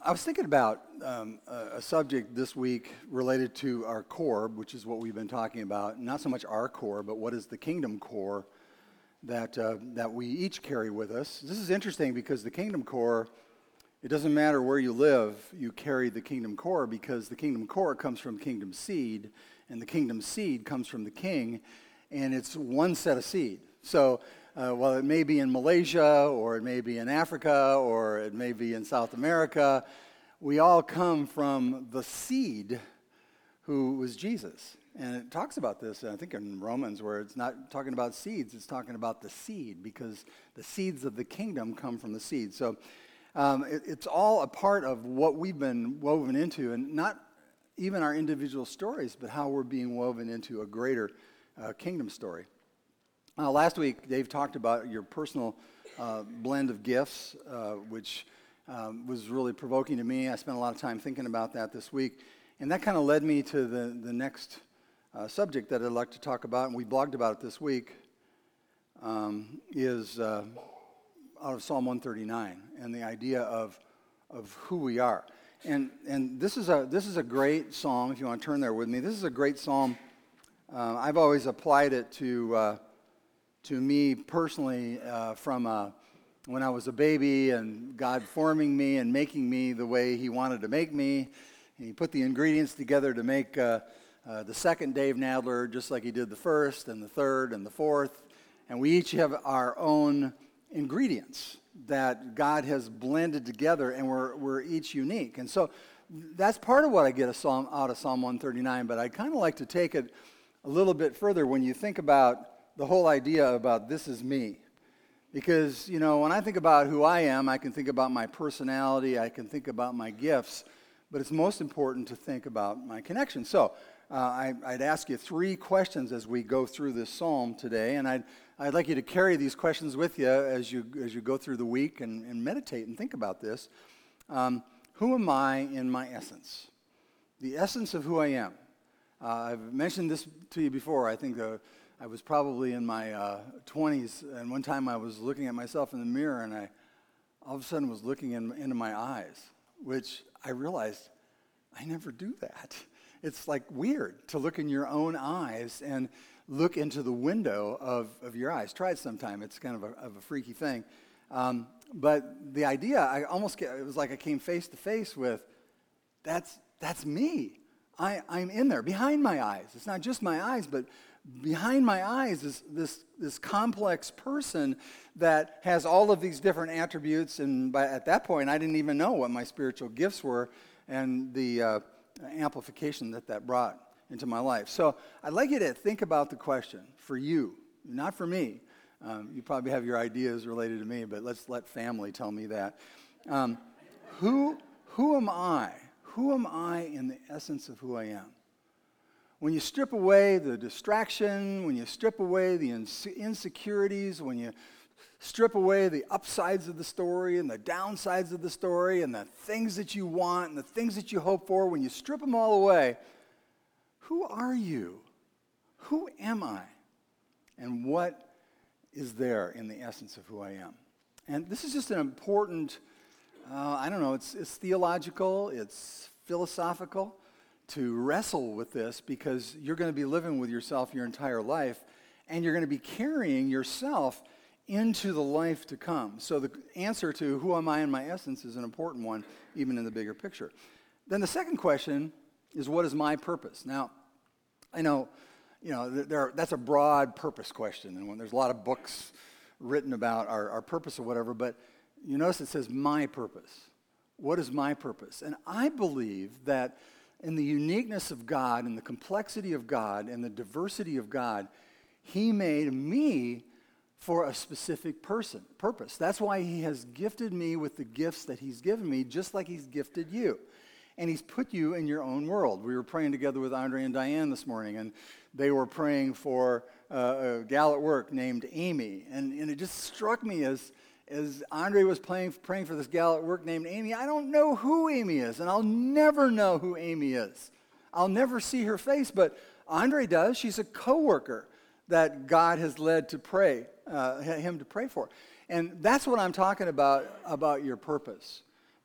I was thinking about a subject this week related to our core, which is what we've been talking about. Not so much our core, but what is the kingdom core that we each carry with us. This is interesting because the kingdom core, it doesn't matter where you live, you carry the kingdom core because the kingdom core comes from kingdom seed, and the kingdom seed comes from the king, and it's one set of seed. So while it may be in Malaysia, or it may be in Africa, or it may be in South America, we all come from the seed who was Jesus. And it talks about this, I think in Romans, where it's not talking about seeds, it's talking about the seed, because the seeds of the kingdom come from the seed. So it's all a part of what we've been woven into, and not even our individual stories, but how we're being woven into a greater kingdom story. Last week, Dave talked about your personal blend of gifts, which was really provoking to me. I spent a lot of time thinking about that this week, and that kind of led me to the next subject that I'd like to talk about, and we blogged about it this week, is out of Psalm 139, and the idea of who we are. And this is a great psalm. If you want to turn there with me, this is a great psalm. I've always applied it to me personally from when I was a baby, and God forming me and making me the way He wanted to make me. And He put the ingredients together to make the second Dave Nadler, just like He did the first and the third and the fourth. And we each have our own ingredients that God has blended together, and we're each unique. And so that's part of what I get out of Psalm 139, but I'd kind of like to take it a little bit further when you think about the whole idea about this is me. Because, you know, when I think about who I am, I can think about my personality, I can think about my gifts, but it's most important to think about my connection. So I'd ask you 3 questions as we go through this psalm today, and I'd like you to carry these questions with you as you go through the week and meditate and think about this. Who am I in my essence? The essence of who I am. I've mentioned this to you before. I think I was probably in my 20s, and one time I was looking at myself in the mirror, and I all of a sudden was looking into my eyes, which I realized I never do that. It's like weird to look in your own eyes and look into the window of your eyes. Try it sometime. It's kind of a freaky thing. But the idea, it was like I came face to face with, that's me. I'm in there, behind my eyes. It's not just my eyes, but behind my eyes is this complex person that has all of these different attributes, and at that point, I didn't even know what my spiritual gifts were and the amplification that brought into my life. So I'd like you to think about the question for you, not for me. You probably have your ideas related to me, but let's let family tell me that. Who am I? Who am I in the essence of who I am? When you strip away the distraction, when you strip away the insecurities, when you strip away the upsides of the story and the downsides of the story and the things that you want and the things that you hope for, when you strip them all away, who are you? Who am I? And what is there in the essence of who I am? And this is just an important, it's theological, it's philosophical, to wrestle with this, because you're going to be living with yourself your entire life, and you're going to be carrying yourself into the life to come. So the answer to who am I in my essence is an important one, even in the bigger picture. Then the second question is, what is my purpose? Now, I know, that's a broad purpose question, and when there's a lot of books written about our purpose or whatever, but you notice it says my purpose. What is my purpose? And I believe that in the uniqueness of God and the complexity of God and the diversity of God, He made me for a specific purpose. That's why He has gifted me with the gifts that He's given me, just like He's gifted you. And He's put you in your own world. We were praying together with Andre and Diane this morning, and they were praying for a gal at work named Amy. And it just struck me as Andre was praying for this gal at work named Amy, I don't know who Amy is, and I'll never know who Amy is. I'll never see her face, but Andre does. She's a coworker that God has led to him to pray for. And that's what I'm talking about your purpose.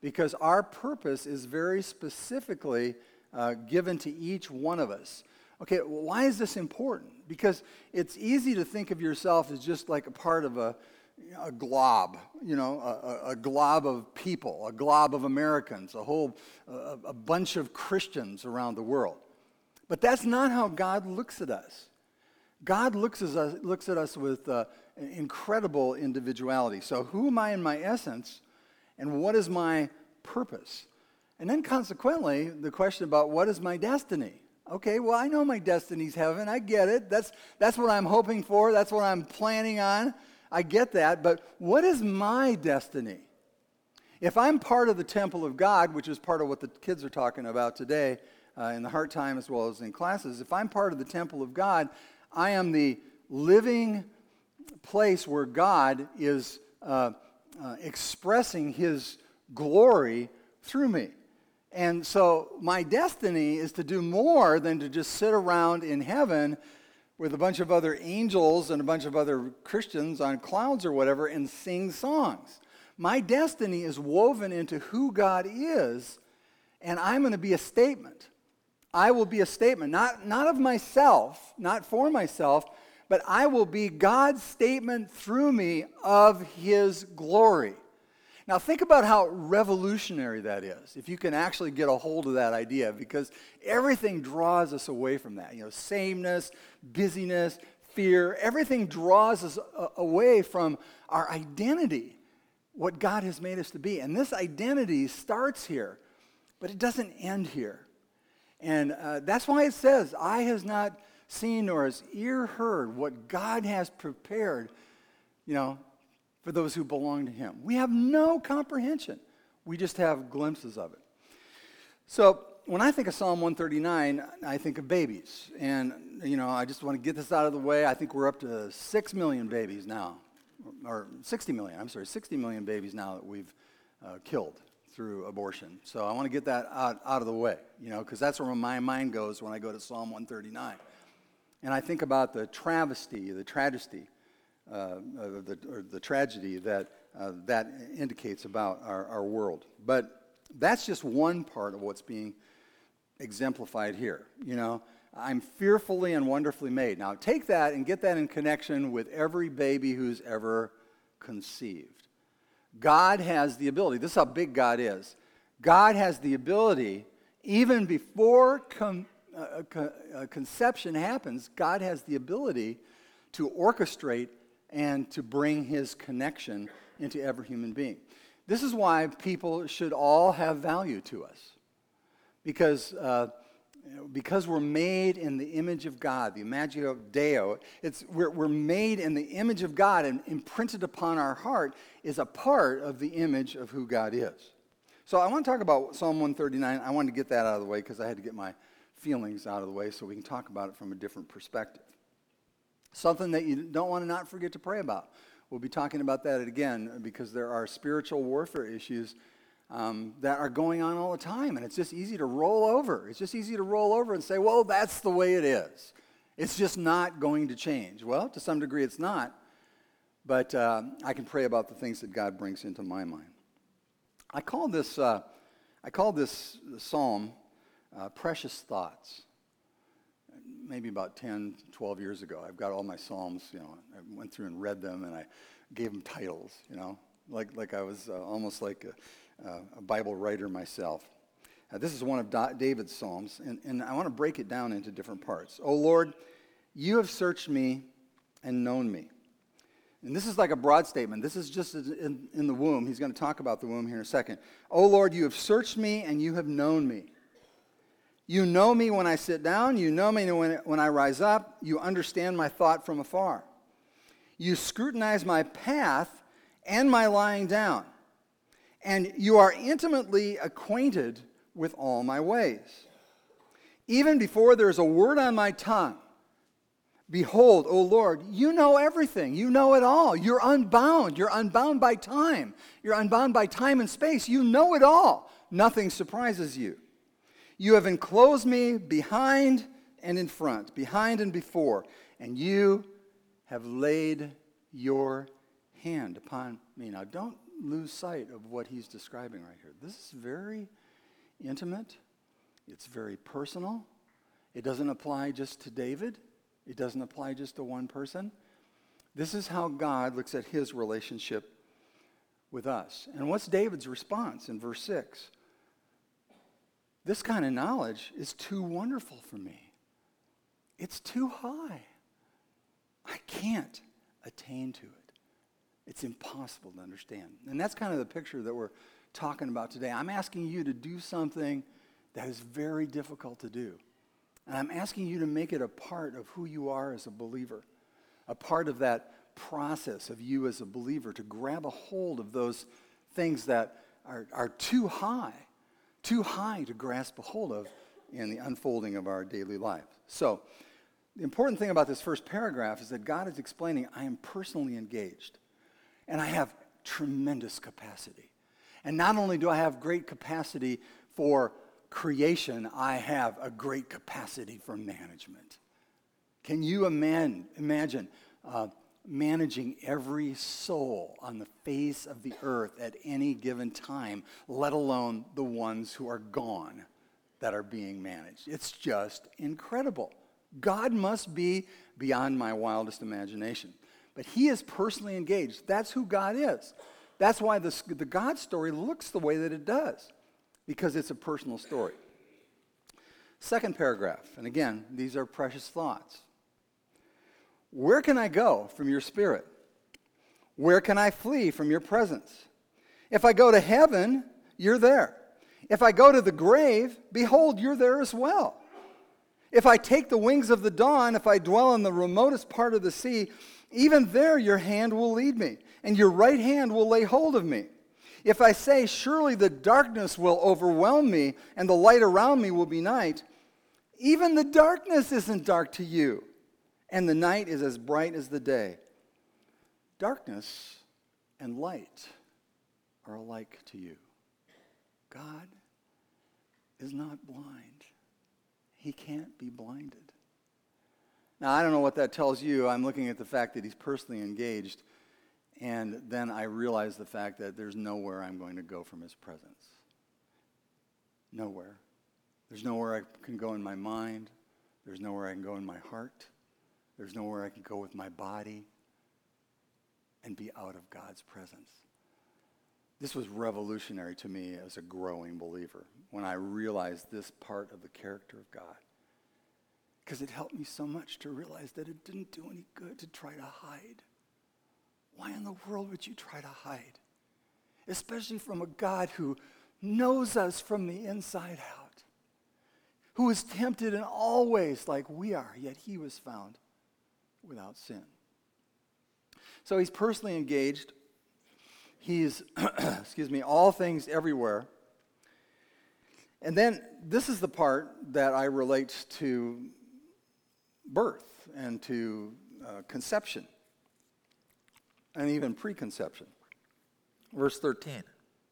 because our purpose is very specifically given to each one of us. Okay, well, why is this important? Because it's easy to think of yourself as just like a part of a glob, a glob of people, a glob of Americans, a bunch of Christians around the world. But that's not how God looks at us. God looks at us with incredible individuality. So who am I in my essence, and what is my purpose? And then consequently, the question about what is my destiny? Okay, well, I know my destiny's heaven. I get it. That's what I'm hoping for. That's what I'm planning on. I get that. But what is my destiny? If I'm part of the temple of God, which is part of what the kids are talking about today in the Heart Time as well as in classes, if I'm part of the temple of God, I am the living place where God is expressing his glory through me. And so my destiny is to do more than to just sit around in heaven with a bunch of other angels and a bunch of other Christians on clouds or whatever and sing songs. My destiny is woven into who God is, and I'm going to be a statement. I will be a statement, not of myself, not for myself, but I will be God's statement through me of his glory. Now think about how revolutionary that is, if you can actually get a hold of that idea, because everything draws us away from that. Sameness, busyness, fear, everything draws us away from our identity, what God has made us to be. And this identity starts here, but it doesn't end here. And that's why it says, eye has not seen nor has ear heard what God has prepared, for those who belong to him. We have no comprehension. We just have glimpses of it. So when I think of Psalm 139, I think of babies. And, I just want to get this out of the way. I think we're up to 6 million babies now, or 60 million babies now that we've killed through abortion. So I want to get that out of the way, because that's where my mind goes when I go to Psalm 139. And I think about the tragedy that indicates about our world. But that's just one part of what's being exemplified here. I'm fearfully and wonderfully made. Now take that and get that in connection with every baby who's ever conceived. God has the ability. This is how big God is. God has the ability, even before conception happens, God has the ability to orchestrate and to bring his connection into every human being. This is why people should all have value to us. Because we're made in the image of God, the Imago Dei. We're made in the image of God, and imprinted upon our heart is a part of the image of who God is. So I want to talk about Psalm 139. I wanted to get that out of the way because I had to get my feelings out of the way so we can talk about it from a different perspective. Something that you don't want to not forget to pray about. We'll be talking about that again because there are spiritual warfare issues that are going on all the time, and it's just easy to roll over. It's just easy to roll over and say, well, that's the way it is. It's just not going to change. Well, to some degree it's not, but I can pray about the things that God brings into my mind. I call this psalm Precious Thoughts. Maybe about 10, 12 years ago. I've got all my Psalms, I went through and read them, and I gave them titles, like I was almost like a Bible writer myself. This is one of David's Psalms, and I want to break it down into different parts. O Lord, you have searched me and known me. And this is like a broad statement. This is just in the womb. He's going to talk about the womb here in a second. O Lord, you have searched me and you have known me. You know me when I sit down. You know me when I rise up. You understand my thought from afar. You scrutinize my path and my lying down. And you are intimately acquainted with all my ways. Even before there is a word on my tongue, behold, O Lord, you know everything. You know it all. You're unbound. You're unbound by time. You're unbound by time and space. You know it all. Nothing surprises you. You have enclosed me behind and in front, behind and before, and you have laid your hand upon me. Now, don't lose sight of what he's describing right here. This is very intimate. It's very personal. It doesn't apply just to David. It doesn't apply just to one person. This is how God looks at his relationship with us. And what's David's response in verse 6? This kind of knowledge is too wonderful for me. It's too high. I can't attain to it. It's impossible to understand. And that's kind of the picture that we're talking about today. I'm asking you to do something that is very difficult to do. And I'm asking you to make it a part of who you are as a believer, a part of that process of you as a believer to grab a hold of those things that are too high to grasp a hold of in the unfolding of our daily life. So, the important thing about this first paragraph is that God is explaining, I am personally engaged, and I have tremendous capacity. And not only do I have great capacity for creation, I have a great capacity for management. Can you imagine managing every soul on the face of the earth at any given time, let alone the ones who are gone that are being managed? It's just incredible. God must be beyond my wildest imagination. But he is personally engaged. That's who God is. That's why the God story looks the way that it does, because it's a personal story. Second paragraph, and again, these are precious thoughts. Where can I go from your spirit? Where can I flee from your presence? If I go to heaven, you're there. If I go to the grave, behold, you're there as well. If I take the wings of the dawn, if I dwell in the remotest part of the sea, even there your hand will lead me, and your right hand will lay hold of me. If I say, surely the darkness will overwhelm me, and the light around me will be night, even the darkness isn't dark to you, and the night is as bright as the day. Darkness and light are alike to you. God is not blind. He can't be blinded. Now, I don't know what that tells you. I'm looking at the fact that he's personally engaged, and then I realize the fact that there's nowhere I'm going to go from his presence. Nowhere. There's nowhere I can go in my mind. There's nowhere I can go in my heart. There's nowhere I can go with my body and be out of God's presence. This was revolutionary to me as a growing believer when I realized this part of the character of God. Because it helped me so much to realize that it didn't do any good to try to hide. Why in the world would you try to hide? Especially from a God who knows us from the inside out, who was tempted in all ways like we are, yet he was found without sin. So he's personally engaged. He's, all things everywhere. And then this is the part that I relate to birth and to conception and even preconception. Verse 13.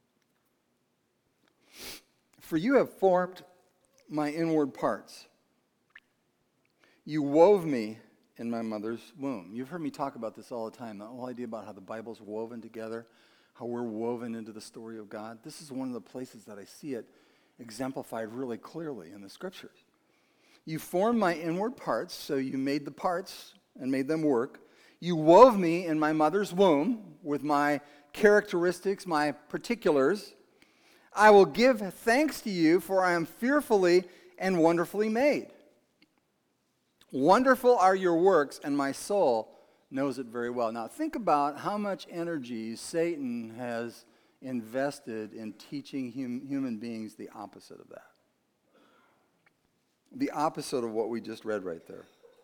For you have formed my inward parts. You wove me in my mother's womb. You've heard me talk about this all the time, the whole idea about how the Bible's woven together, how we're woven into the story of God. This is one of the places that I see it exemplified really clearly in the Scriptures. You formed my inward parts, so you made the parts and made them work. You wove me in my mother's womb with my characteristics, my particulars. I will give thanks to you, for I am fearfully and wonderfully made. Wonderful are your works, and my soul knows it very well. Now think about how much energy Satan has invested in teaching human beings the opposite of that. The opposite of what we just read right there.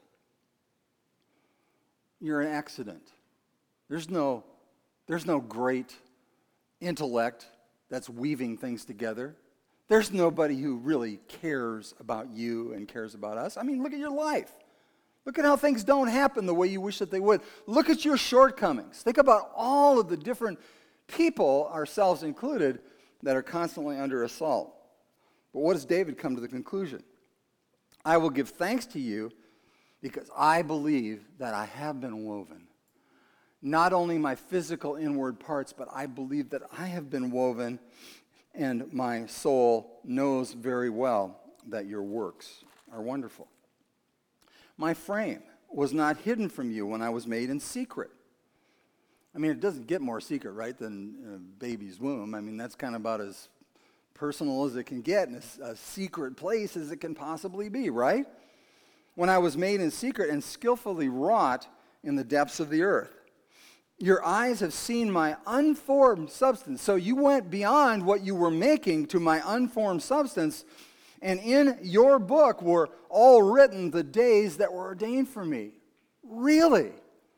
You're an accident. There's no great intellect that's weaving things together. There's nobody who really cares about you and cares about us. I mean, look at your life. Look at how things don't happen the way you wish that they would. Look at your shortcomings. Think about all of the different people, ourselves included, that are constantly under assault. But what does David come to the conclusion? I will give thanks to you because I believe that I have been woven. not only my physical inward parts, but I believe that I have been woven, and my soul knows very well that your works are wonderful. My frame was not hidden from you when I was made in secret. I mean, it doesn't get more secret, right, than a baby's womb. I mean, that's kind of about as personal as it can get, and a secret place as it can possibly be, right? When I was made in secret and skillfully wrought in the depths of the earth. Your eyes have seen my unformed substance. So you went beyond what you were making to my unformed substance, and in your book were all written the days that were ordained for me. Really?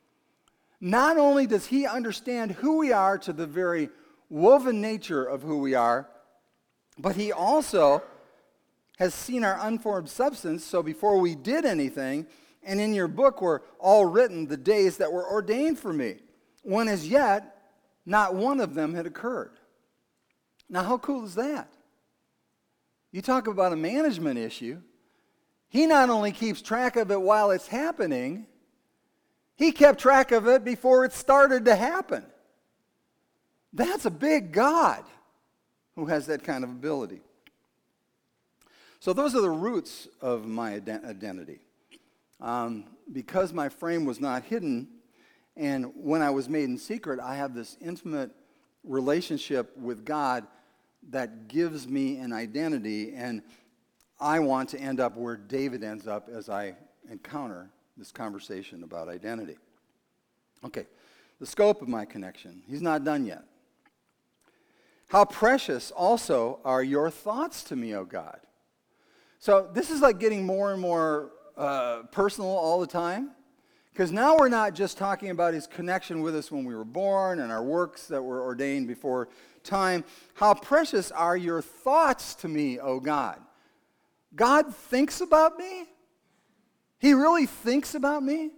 Not only does he understand who we are to the very woven nature of who we are, but he also has seen our unformed substance, so before we did anything, and in your book were all written the days that were ordained for me, when as yet not one of them had occurred. Now, how cool is that? You talk about a management issue. He not only keeps track of it while it's happening, he kept track of it before it started to happen. That's a big God who has that kind of ability. So those are the roots of my identity. Because my frame was not hidden, and when I was made in secret, I have this intimate relationship with God that gives me an identity, and I want to end up where David ends up as I encounter this conversation about identity. Okay, the scope of my connection. He's not done yet. How precious also are your thoughts to me, O God. So this is like getting more and more personal all the time, because now we're not just talking about his connection with us when we were born and our works that were ordained before time. How precious are your thoughts to me, O God. God thinks about me? He really thinks about me?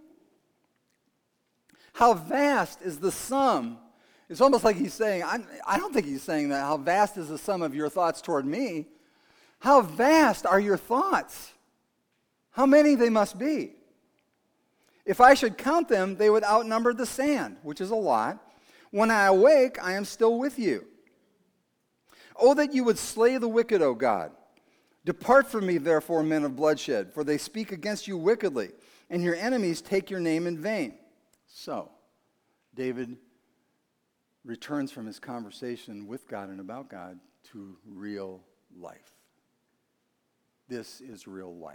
How vast is the sum? It's almost like he's saying, I don't think he's saying that. How vast is the sum of your thoughts toward me? How vast are your thoughts? How many they must be? If I should count them, they would outnumber the sand, which is a lot. When I awake, I am still with you. Oh, that you would slay the wicked, O God. Depart from me, therefore, men of bloodshed, for they speak against you wickedly, and your enemies take your name in vain. So, David returns from his conversation with God and about God to real life. This is real life.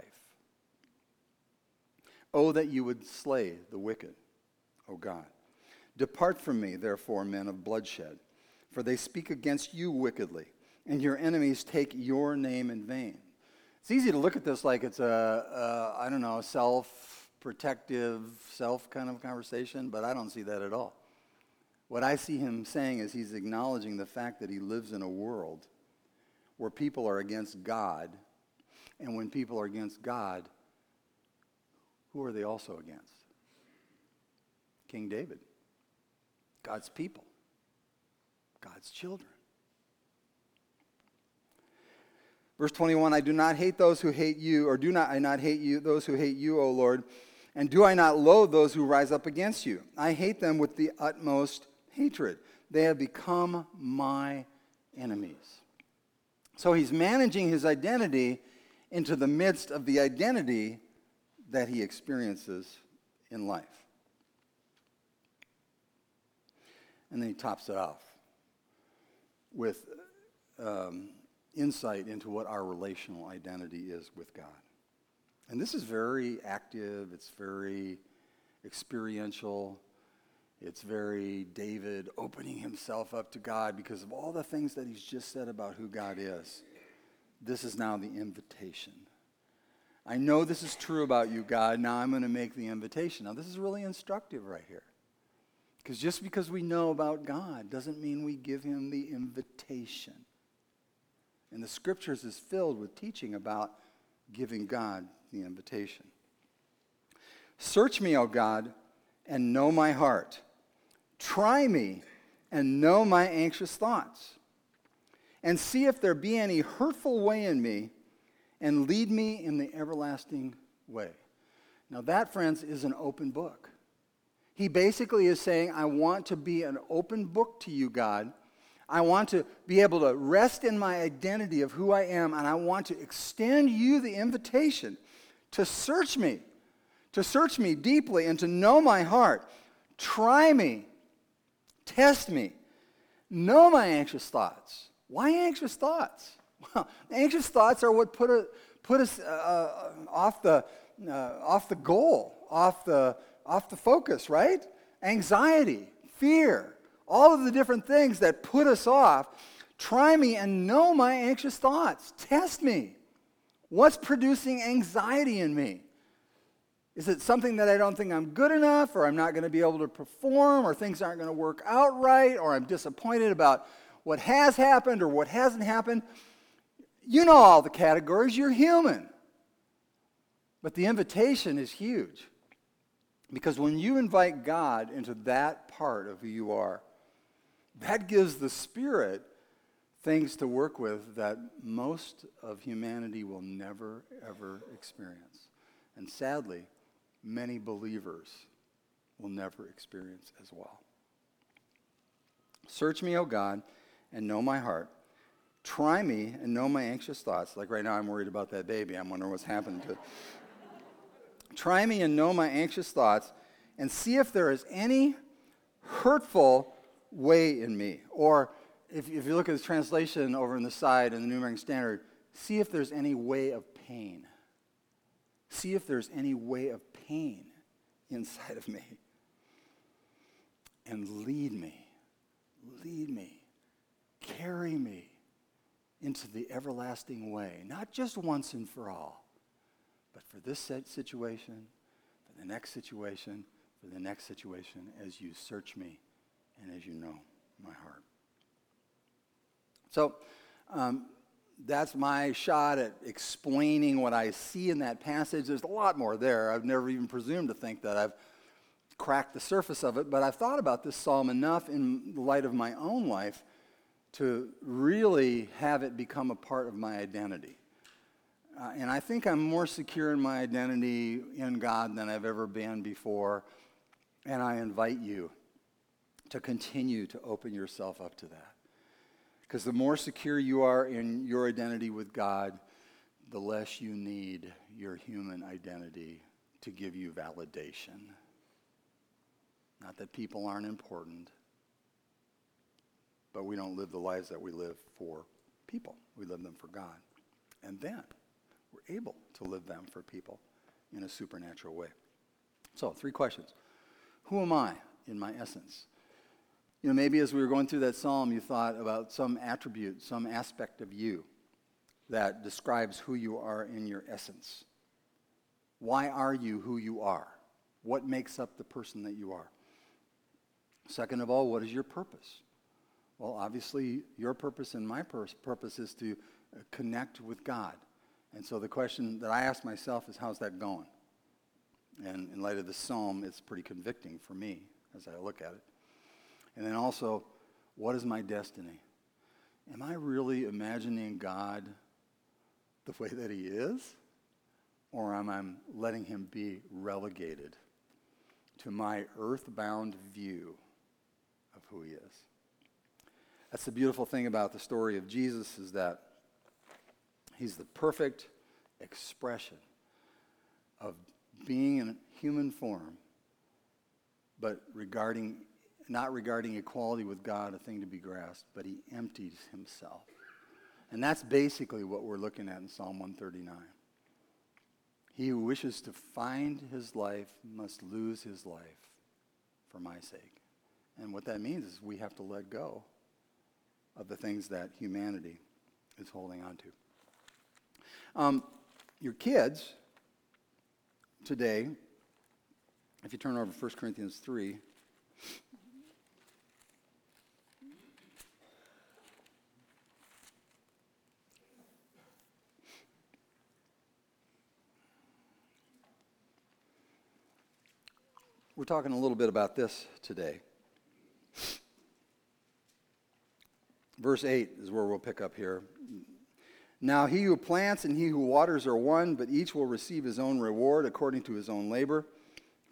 Oh, that you would slay the wicked, O God. Depart from me, therefore, men of bloodshed, for they speak against you wickedly, and your enemies take your name in vain. It's easy to look at this like it's a self-protective, self kind of conversation, but I don't see that at all. What I see him saying is he's acknowledging the fact that he lives in a world where people are against God, and when people are against God, who are they also against? King David, God's people, God's children. Verse 21, I do not hate those who hate you, or I not hate you, those who hate you, O Lord, and do I not loathe those who rise up against you? I hate them with the utmost hatred. They have become my enemies. So he's managing his identity into the midst of the identity that he experiences in life. And then he tops it off with insight into what our relational identity is with God. And this is very active, it's very experiential, it's very David opening himself up to God because of all the things that he's just said about who God is. This is now the invitation. I know this is true about you, God. Now I'm going to make the invitation. Now this is really instructive right here. Because just because we know about God doesn't mean we give him the invitation. And the scriptures is filled with teaching about giving God the invitation. Search me, O God, and know my heart. Try me and know my anxious thoughts. And see if there be any hurtful way in me, and lead me in the everlasting way. Now that, friends, is an open book. He basically is saying, I want to be an open book to you, God. I want to be able to rest in my identity of who I am, and I want to extend you the invitation to search me deeply and to know my heart. Try me, test me, know my anxious thoughts. Why anxious thoughts? Well, anxious thoughts are what put us off the goal, off the focus, right? Anxiety, fear, all of the different things that put us off. Try me and know my anxious thoughts. Test me. What's producing anxiety in me? Is it something that I don't think I'm good enough, or I'm not going to be able to perform, or things aren't going to work out right, or I'm disappointed about what has happened or what hasn't happened? You know all the categories. You're human. But the invitation is huge. Because when you invite God into that part of who you are, that gives the Spirit things to work with that most of humanity will never, ever experience. And sadly, many believers will never experience as well. Search me, O God, and know my heart. Try me and know my anxious thoughts. Like right now, I'm worried about that baby. I'm wondering what's happened to it. Try me and know my anxious thoughts, and see if there is any hurtful way in me. Or if you look at this translation over on the side in the New American Standard, see if there's any way of pain. See if there's any way of pain inside of me. And lead me, carry me into the everlasting way, not just once and for all, but for this situation, for the next situation, for the next situation, as you search me and as you know my heart. So that's my shot at explaining what I see in that passage. There's a lot more there. I've never even presumed to think that I've cracked the surface of it, but I've thought about this psalm enough in light of my own life to really have it become a part of my identity. And I think I'm more secure in my identity in God than I've ever been before. And I invite you to continue to open yourself up to that. Because the more secure you are in your identity with God, the less you need your human identity to give you validation. Not that people aren't important, but we don't live the lives that we live for people. We live them for God. And then we're able to live them for people in a supernatural way. So, 3 questions. Who am I in my essence? You know, maybe as we were going through that psalm, you thought about some attribute, some aspect of you that describes who you are in your essence. Why are you who you are? What makes up the person that you are? Second of all, what is your purpose? Well, obviously, your purpose and my purpose is to connect with God. And so the question that I ask myself is, how's that going? And in light of the psalm, it's pretty convicting for me as I look at it. And then also, what is my destiny? Am I really imagining God the way that he is? Or am I letting him be relegated to my earthbound view of who he is? That's the beautiful thing about the story of Jesus, is that he's the perfect expression of being in human form, but not regarding equality with God a thing to be grasped, but he empties himself. And that's basically what we're looking at in Psalm 139. He who wishes to find his life must lose his life for my sake. And what that means is we have to let go of the things that humanity is holding on to. Your kids today, if you turn over to 1 Corinthians 3, we're talking a little bit about this today. Verse 8 is where we'll pick up here. Now he who plants and he who waters are one, but each will receive his own reward according to his own labor.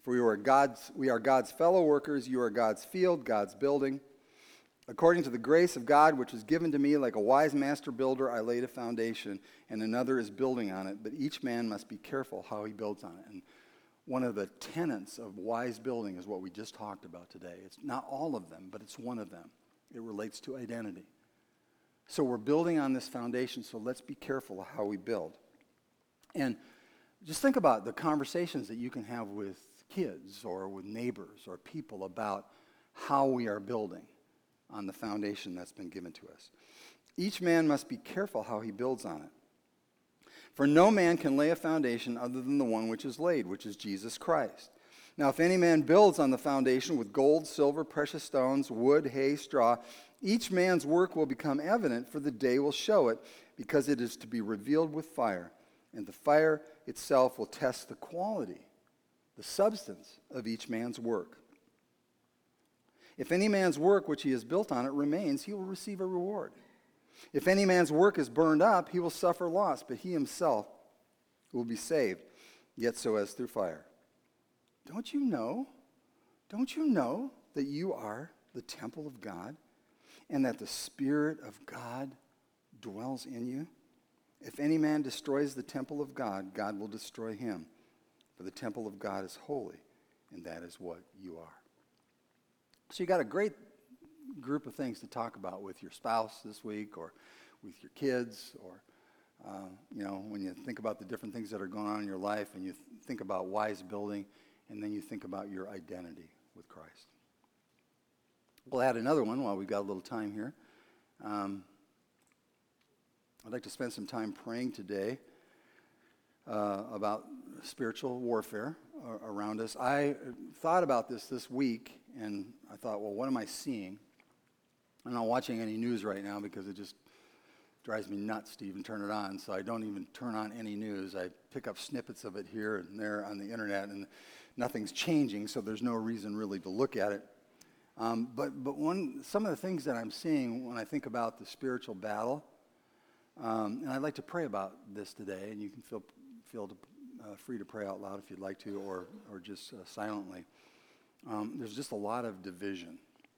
For we are God's fellow workers. You are God's field, God's building. According to the grace of God, which was given to me, like a wise master builder, I laid a foundation, and another is building on it. But each man must be careful how he builds on it. And one of the tenets of wise building is what we just talked about today. It's not all of them, but it's one of them. It relates to identity. So we're building on this foundation, so let's be careful how we build. And just think about the conversations that you can have with kids or with neighbors or people about how we are building on the foundation that's been given to us. Each man must be careful how he builds on it. For no man can lay a foundation other than the one which is laid, which is Jesus Christ. Now, if any man builds on the foundation with gold, silver, precious stones, wood, hay, straw, each man's work will become evident, for the day will show it, because it is to be revealed with fire. And the fire itself will test the quality, the substance of each man's work. If any man's work which he has built on it remains, he will receive a reward. If any man's work is burned up, he will suffer loss, but he himself will be saved, yet so as through fire. Don't you know that you are the temple of God, and that the Spirit of God dwells in you? If any man destroys the temple of God, God will destroy him. For the temple of God is holy, and that is what you are. So you got a great group of things to talk about with your spouse this week, or with your kids, or when you think about the different things that are going on in your life, and you think about wise building, and then you think about your identity with Christ. We'll add another one while we've got a little time here. I'd like to spend some time praying today about spiritual warfare around us. I thought about this week, and I thought, well, what am I seeing? I'm not watching any news right now because it just drives me nuts to even turn it on, so I don't even turn on any news. I pick up snippets of it here and there on the internet, and nothing's changing, so there's no reason really to look at it. But some of the things that I'm seeing when I think about the spiritual battle, and I'd like to pray about this today, and you can feel free to pray out loud if you'd like to, or just silently. There's just a lot of division,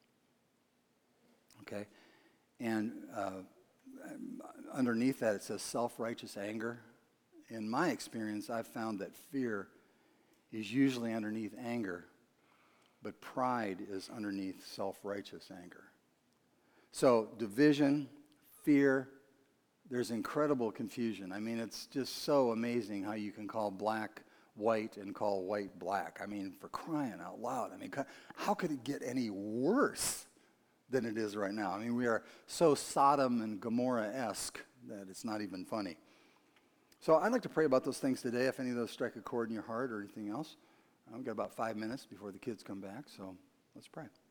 okay? And underneath that it says self-righteous anger. In my experience, I've found that fear is usually underneath anger, but pride is underneath self-righteous anger. So division, fear, there's incredible confusion. I mean, it's just so amazing how you can call black white and call white black. I mean, for crying out loud. I mean, how could it get any worse than it is right now? I mean, we are so Sodom and Gomorrah-esque that it's not even funny. So I'd like to pray about those things today, if any of those strike a chord in your heart or anything else. We've got about 5 minutes before the kids come back, so let's pray.